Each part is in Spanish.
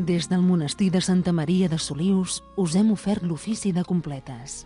Des del monestir de Santa Maria de Solius us hem ofert l'ofici de completes.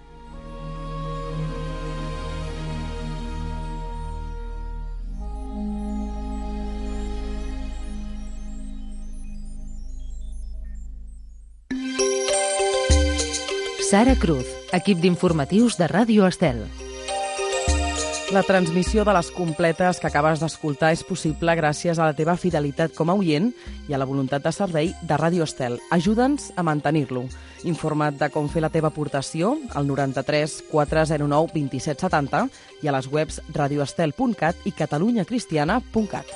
Sara Cruz, equip d'informatius de Ràdio Estel. La transmissió de les completes que acabes d'escoltar és possible gràcies a la teva fidelitat com a oient i a la voluntat de servei de Ràdio Estel. Ajuda'ns a mantenir-lo. Informa't de com fer la teva aportació al 93 409 2770 i a les webs radioestel.cat i catalunyacristiana.cat.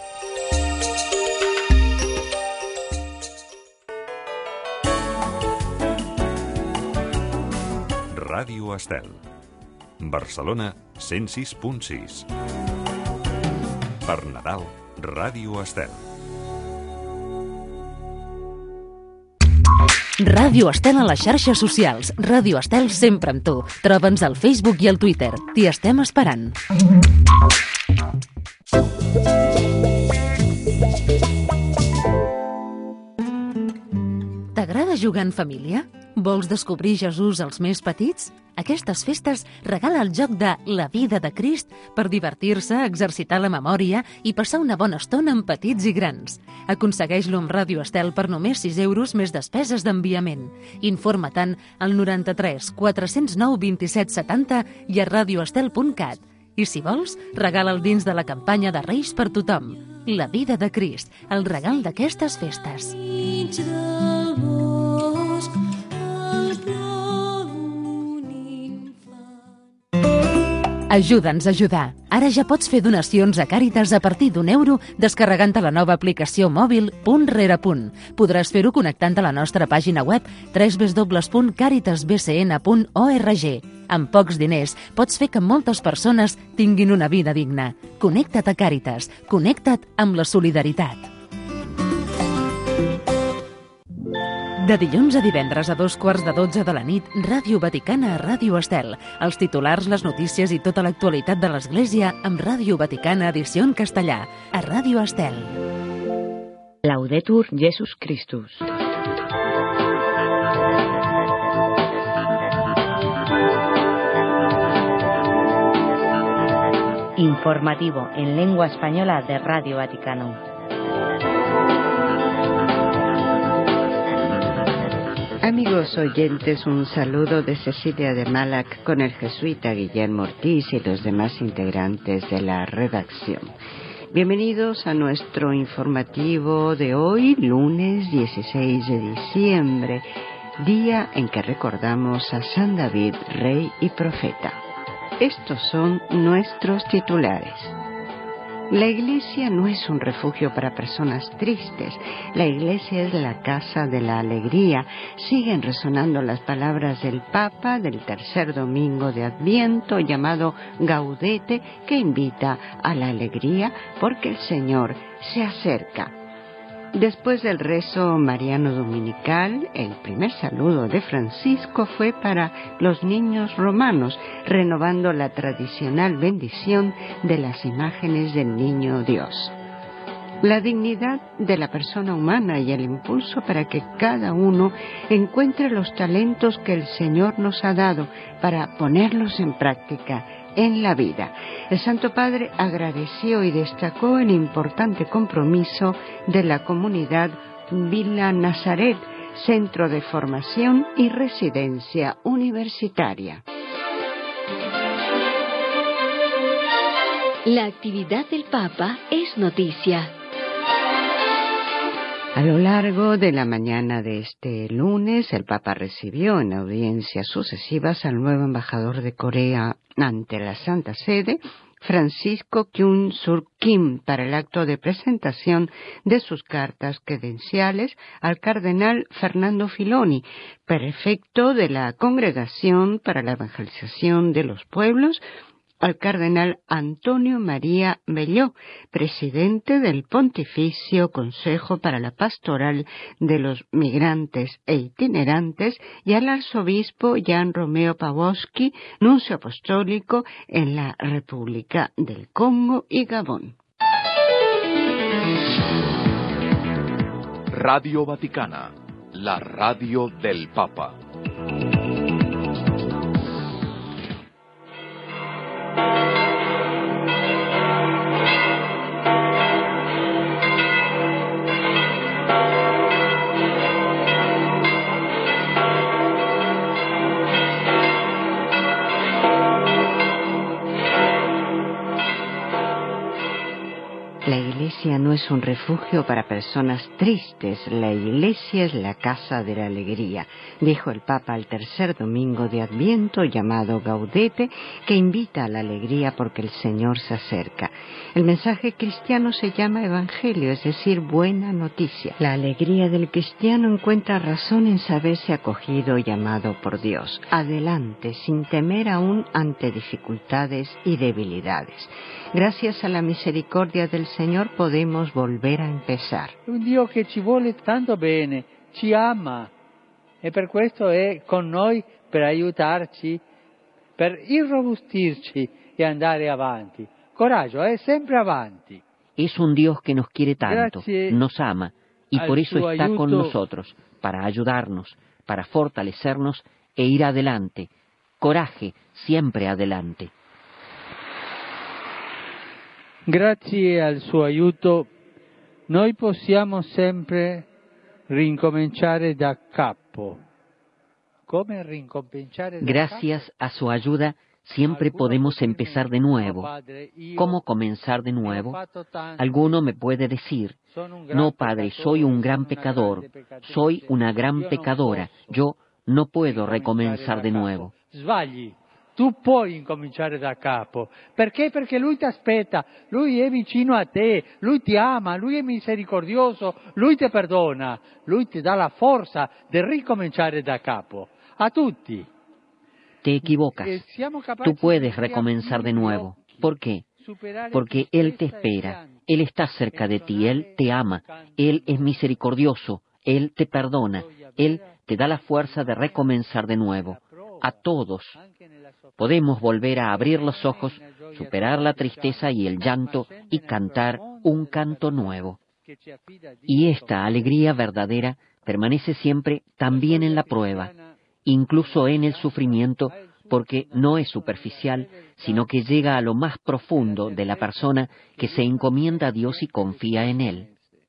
Ràdio Estel. Barcelona 106.6. Per Nadal, Ràdio Estel. Ràdio Estel a les xarxes socials. Ràdio Estel sempre amb tu. Troba'ns al Facebook i al Twitter. T'hi estem esperant. T'agrada jugar en família? Vols descobrir Jesús als més petits? Aquestes festes regala el joc de La vida de Crist per divertir-se, exercitar la memòria i passar una bona estona amb petits i grans. Aconsegueix-lo amb Ràdio Estel per només 6 euros més despeses d'enviament. Informa-te'n al 93 409 2770 i a radioestel.cat. I si vols, regala'l dins de la campanya de Reis per tothom. La vida de Crist, el regal d'aquestes festes. Ajuda'ns a ajudar. Ara ja pots fer donacions a Càritas a partir d'€1 descarregant-te la nova aplicació mòbil Punt Rere Punt. Podràs fer-ho connectant a la nostra pàgina web www.caritasbcn.org. Amb pocs diners pots fer que moltes persones tinguin una vida digna. Connecta't a Càritas. Connecta't amb la solidaritat. De dilluns a divendres a 2:15 de la nit, Ràdio Vaticana a Ràdio Estel. Els titulars, les notícies i tota l'actualitat de l'Església amb Ràdio Vaticana edició en castellà. A Ràdio Estel. Laudetur Jesus Christus. Informativo en lengua española de Radio Vaticano. Amigos oyentes, un saludo de Cecilia de Malac con el jesuita Guillermo Ortiz y los demás integrantes de la redacción. Bienvenidos a nuestro informativo de hoy, lunes 16 de diciembre, día en que recordamos a San David, rey y profeta. Estos son nuestros titulares. La Iglesia no es un refugio para personas tristes. La Iglesia es la casa de la alegría. Siguen resonando las palabras del Papa del tercer domingo de Adviento, llamado Gaudete, que invita a la alegría porque el Señor se acerca. Después del rezo mariano dominical, el primer saludo de Francisco fue para los niños romanos, renovando la tradicional bendición de las imágenes del niño Dios. La dignidad de la persona humana y el impulso para que cada uno encuentre los talentos que el Señor nos ha dado para ponerlos en práctica en la vida. El Santo Padre agradeció y destacó el importante compromiso de la comunidad Villa Nazaret, centro de formación y residencia universitaria. La actividad del Papa es noticia. A lo largo de la mañana de este lunes, el Papa recibió en audiencias sucesivas al nuevo embajador de Corea ante la Santa Sede, Francisco Kyung-Sur Kim, para el acto de presentación de sus cartas credenciales al cardenal Fernando Filoni, prefecto de la Congregación para la Evangelización de los Pueblos, al cardenal Antonio María Belló, presidente del Pontificio Consejo para la Pastoral de los Migrantes e Itinerantes, y al arzobispo Jan Romeo Pawłowski, nuncio apostólico en la República del Congo y Gabón. Radio Vaticana. la radio del Papa. La iglesia no es un refugio para personas tristes, la iglesia es la casa de la alegría, dijo el Papa al tercer domingo de Adviento llamado Gaudete, que invita a la alegría porque el Señor se acerca. El mensaje cristiano se llama Evangelio, es decir, buena noticia. La alegría del cristiano encuentra razón en saberse acogido y amado por Dios. Adelante, sin temer aún ante dificultades y debilidades. Gracias a la misericordia del Señor podemos volver a empezar. Un Dio che ci vuole tanto bene, ci ama e per questo è con noi per aiutarci, per irrobustirci e andare avanti. Coraggio, sempre avanti. Es un Dios que nos quiere tanto, nos ama y por eso está con nosotros, para ayudarnos, para fortalecernos e ir adelante. Coraje, siempre adelante. Grazie al suo aiuto, noi possiamo sempre rincominciare da capo. Come rincominciare da capo? Gracias a su ayuda, siempre podemos empezar de nuevo. ¿Cómo comenzar de nuevo? Alguno me puede decir, no, padre, soy un gran pecador, soy una gran pecadora, yo no puedo recomenzar de nuevo. Sbagli. Tu puoi incominciare da capo. Perché? Perché Lui ti aspetta, Lui è vicino a te, Lui ti ama, Lui è misericordioso, Lui ti perdona, Lui ti dà la forza di ricominciare da capo. A tutti. Te equivocas. Tú puedes recomenzar de nuevo. ¿Por qué? Porque Él te espera, Él está cerca de ti, Él te ama, Él es misericordioso, Él te perdona, Él te da la fuerza de recomenzar de nuevo. A todos. Podemos volver a abrir los ojos, superar la tristeza y el llanto y cantar un canto nuevo. Y esta alegría verdadera permanece siempre también en la prueba, incluso en el sufrimiento, porque no es superficial, sino que llega a lo más profundo de la persona que se encomienda a Dios y confía en Él.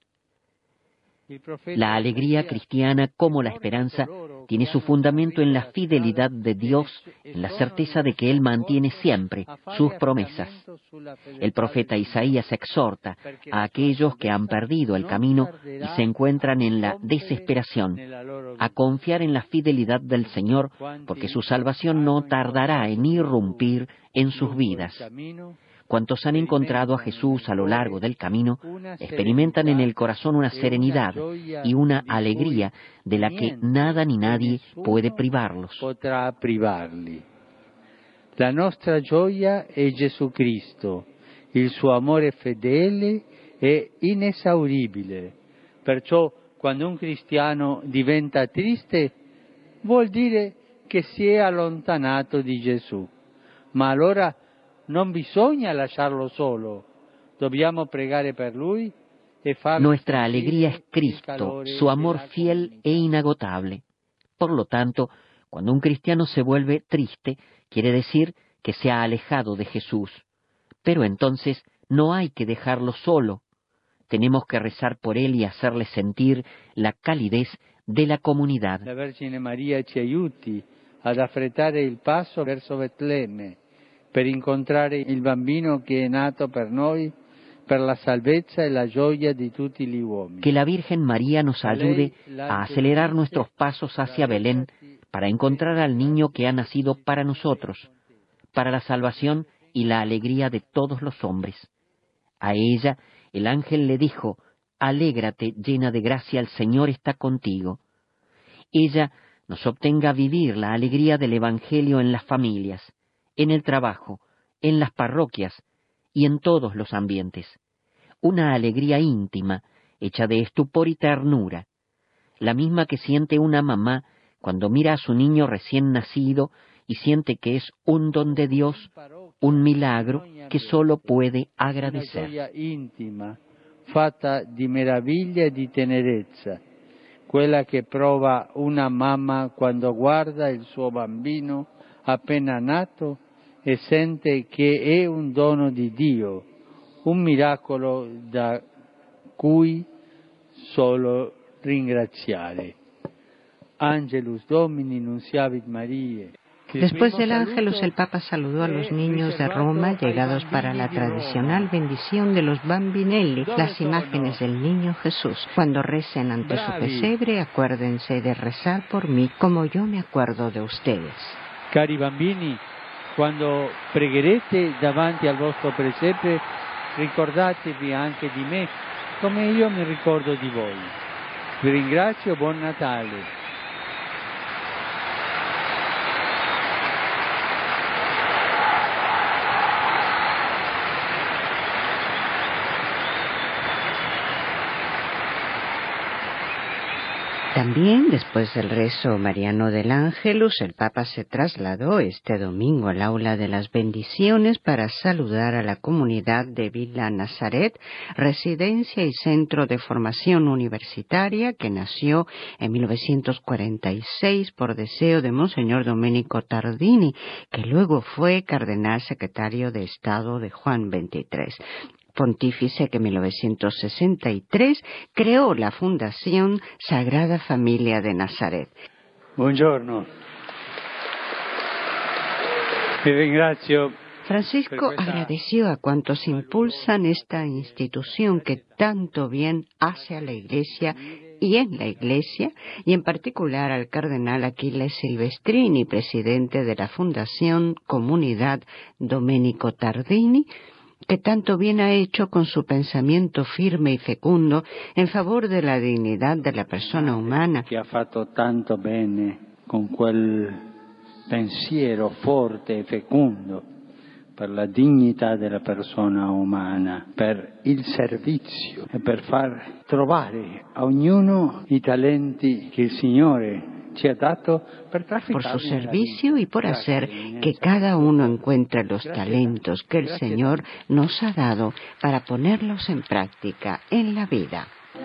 La alegría cristiana, como la esperanza, tiene su fundamento en la fidelidad de Dios, en la certeza de que Él mantiene siempre sus promesas. El profeta Isaías exhorta a aquellos que han perdido el camino y se encuentran en la desesperación, a confiar en la fidelidad del Señor, porque su salvación no tardará en irrumpir en sus vidas. Cuantos han encontrado a Jesús a lo largo del camino, experimentan en el corazón una serenidad y una alegría de la que nada ni nadie puede privarlos. La nostra gioia è Gesù Cristo, il suo amore fedele e inesauribile. Perciò, quando un cristiano diventa triste, vuol dire che si è allontanato di Gesù. Ma allora non bisogna lasciarlo solo, dobbiamo pregare per lui e farlo. Nuestra alegría es Cristo, su amor fiel e inagotable. Por lo tanto, cuando un cristiano se vuelve triste, quiere decir que se ha alejado de Jesús. Pero entonces no hay que dejarlo solo. Tenemos que rezar por él y hacerle sentir la calidez de la comunidad. La Vergine Maria ci aiuti ad affrettare il passo verso Betlemme, per incontrare il bambino che è nato per noi, per la salvezza e la gioia di tutti gli uomini. Que la Virgen María nos ayude a acelerar nuestros pasos hacia Belén para encontrar al niño que ha nacido para nosotros, para la salvación y la alegría de todos los hombres. A ella el ángel le dijo, «Alégrate, llena de gracia, el Señor está contigo». Ella nos obtenga vivir la alegría del Evangelio en las familias, en el trabajo, en las parroquias y en todos los ambientes. Una alegría íntima, hecha de estupor y ternura, la misma que siente una mamá cuando mira a su niño recién nacido y siente que es un don de Dios, un milagro que solo puede agradecer. Una gioia íntima, fatta di meraviglia e di tenerezza, quella che prova una mamma quando guarda il suo bambino appena nato e sente che è un dono di Dio, un miracolo da cui solo ringraziare. Angelus Domini nunciavit Mariae. Después del Ángelus, el Papa saludó a los niños de Roma llegados para la tradicional bendición de los bambinelli, las imágenes del niño Jesús. Cuando recen ante su pesebre, acuérdense de rezar por mí como yo me acuerdo de ustedes. Cari bambini, quando pregherete davanti al vostro presepe, ricordatevi anche di me, come io mi ricordo di voi. Vi ringrazio, buon Natale. También, después del rezo mariano del Ángelus, el Papa se trasladó este domingo al aula de las bendiciones para saludar a la comunidad de Villa Nazaret, residencia y centro de formación universitaria que nació en 1946 por deseo de Monseñor Domenico Tardini, que luego fue cardenal secretario de Estado de Juan XXIII. Pontífice que en 1963 creó la Fundación Sagrada Familia de Nazaret. Buongiorno. Vi ringrazio. Francisco agradeció a cuantos impulsan esta institución que tanto bien hace a la Iglesia y en la Iglesia, y en particular al cardenal Achille Silvestrini, presidente de la Fundación Comunidad Domenico Tardini, que tanto bien ha hecho con su pensamiento firme y fecundo en favor de la dignidad de la persona umana. Che ha fatto tanto bene con quel pensiero forte e fecundo per la dignità della persona umana, per il servizio e per far trovare a ognuno i talenti che il Signore por su servicio y por hacer que cada uno encuentre los talentos que el Señor nos ha dado para ponerlos en práctica en la vida.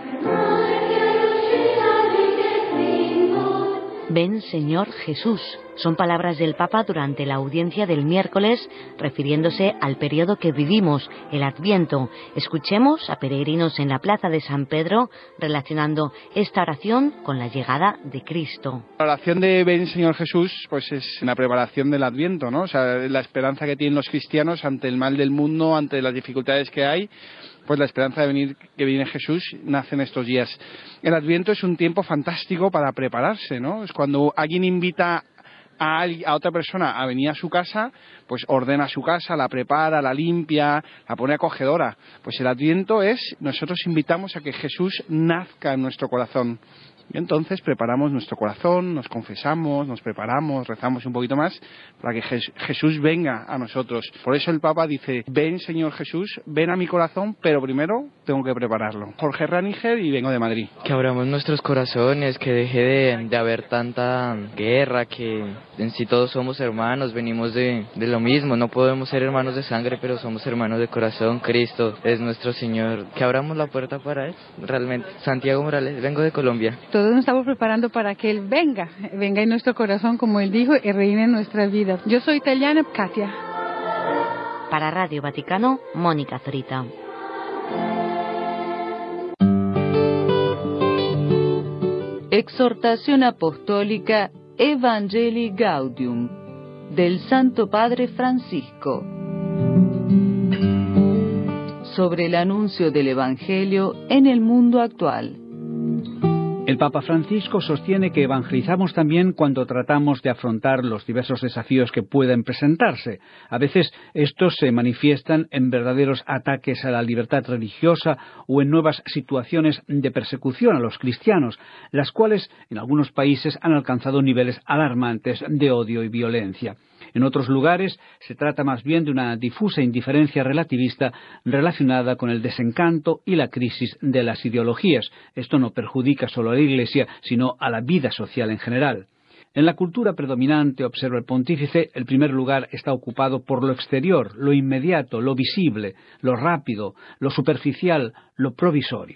Ven, Señor Jesús. Son palabras del Papa durante la audiencia del miércoles, refiriéndose al periodo que vivimos, el Adviento. Escuchemos a peregrinos en la plaza de San Pedro relacionando esta oración con la llegada de Cristo. La oración de Ven, Señor Jesús, pues es una preparación del Adviento, ¿no? O sea, la esperanza que tienen los cristianos ante el mal del mundo, ante las dificultades que hay. Pues la esperanza de que viene Jesús nace en estos días. El Adviento es un tiempo fantástico para prepararse, ¿no? Es cuando alguien invita a otra persona a venir a su casa, pues ordena su casa, la prepara, la limpia, la pone acogedora. Pues el Adviento nosotros invitamos a que Jesús nazca en nuestro corazón. Y entonces preparamos nuestro corazón, nos confesamos, nos preparamos, rezamos un poquito más para que Jesús venga a nosotros. Por eso el Papa dice, ven Señor Jesús, ven a mi corazón, pero primero tengo que prepararlo. Jorge Raniger y vengo de Madrid. Que abramos nuestros corazones, que deje de haber tanta guerra, que en sí todos somos hermanos, venimos de lo mismo, no podemos ser hermanos de sangre, pero somos hermanos de corazón. Cristo es nuestro Señor. Que abramos la puerta para Él, realmente. Santiago Morales, vengo de Colombia. Todos nos estamos preparando para que Él venga en nuestro corazón, como Él dijo, y reine en nuestra vida. Yo soy italiana, Katia. Para Radio Vaticano, Mónica Zorita. Exhortación apostólica Evangelii Gaudium del Santo Padre Francisco sobre el anuncio del Evangelio en el mundo actual. El Papa Francisco sostiene que evangelizamos también cuando tratamos de afrontar los diversos desafíos que pueden presentarse. A veces estos se manifiestan en verdaderos ataques a la libertad religiosa o en nuevas situaciones de persecución a los cristianos, las cuales en algunos países han alcanzado niveles alarmantes de odio y violencia. En otros lugares se trata más bien de una difusa indiferencia relativista relacionada con el desencanto y la crisis de las ideologías. Esto no perjudica solo a la Iglesia, sino a la vida social en general. En la cultura predominante, observa el pontífice, el primer lugar está ocupado por lo exterior, lo inmediato, lo visible, lo rápido, lo superficial, lo provisorio.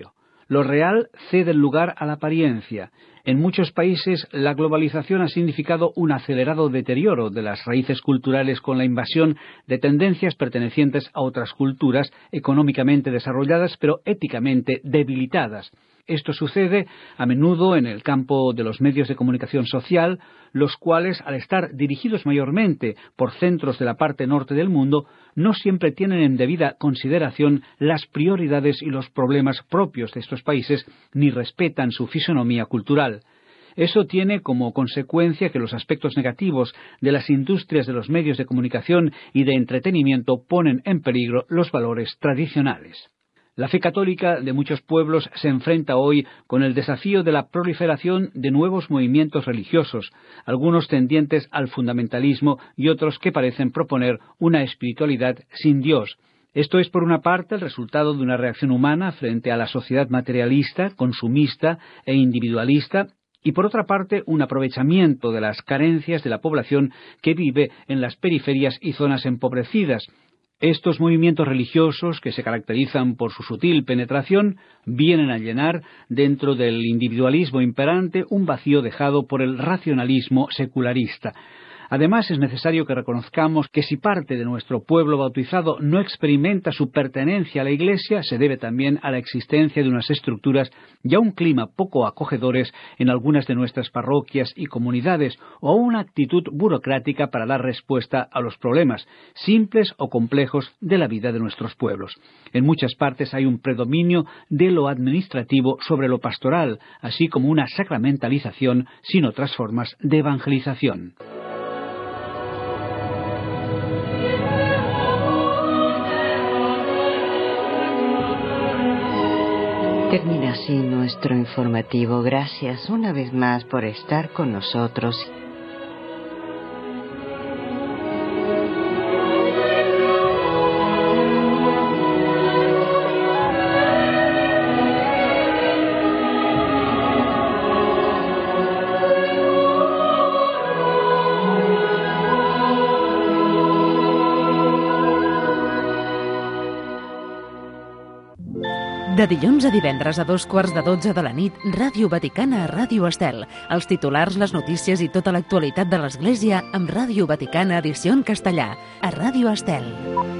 Lo real cede el lugar a la apariencia. En muchos países, la globalización ha significado un acelerado deterioro de las raíces culturales con la invasión de tendencias pertenecientes a otras culturas económicamente desarrolladas, pero éticamente debilitadas. Esto sucede a menudo en el campo de los medios de comunicación social, los cuales, al estar dirigidos mayormente por centros de la parte norte del mundo, no siempre tienen en debida consideración las prioridades y los problemas propios de estos países, ni respetan su fisonomía cultural. Eso tiene como consecuencia que los aspectos negativos de las industrias de los medios de comunicación y de entretenimiento ponen en peligro los valores tradicionales. La fe católica de muchos pueblos se enfrenta hoy con el desafío de la proliferación de nuevos movimientos religiosos, algunos tendientes al fundamentalismo y otros que parecen proponer una espiritualidad sin Dios. Esto es, por una parte, el resultado de una reacción humana frente a la sociedad materialista, consumista e individualista, y por otra parte, un aprovechamiento de las carencias de la población que vive en las periferias y zonas empobrecidas. Estos movimientos religiosos, que se caracterizan por su sutil penetración, vienen a llenar, dentro del individualismo imperante, un vacío dejado por el racionalismo secularista. Además, es necesario que reconozcamos que si parte de nuestro pueblo bautizado no experimenta su pertenencia a la Iglesia, se debe también a la existencia de unas estructuras y a un clima poco acogedores en algunas de nuestras parroquias y comunidades, o a una actitud burocrática para dar respuesta a los problemas, simples o complejos, de la vida de nuestros pueblos. En muchas partes hay un predominio de lo administrativo sobre lo pastoral, así como una sacramentalización sin otras formas de evangelización. Termina así nuestro informativo. Gracias una vez más por estar con nosotros. De dilluns a divendres a 12:15 de la nit, Ràdio Vaticana a Ràdio Estel. Els titulars, les notícies i tota l'actualitat de l'Església amb Ràdio Vaticana edició en castellà, a Ràdio Estel.